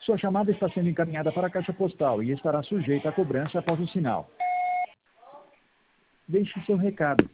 Sua chamada está sendo encaminhada para a caixa postal e estará sujeita a cobrança após o sinal. Deixe seu recado.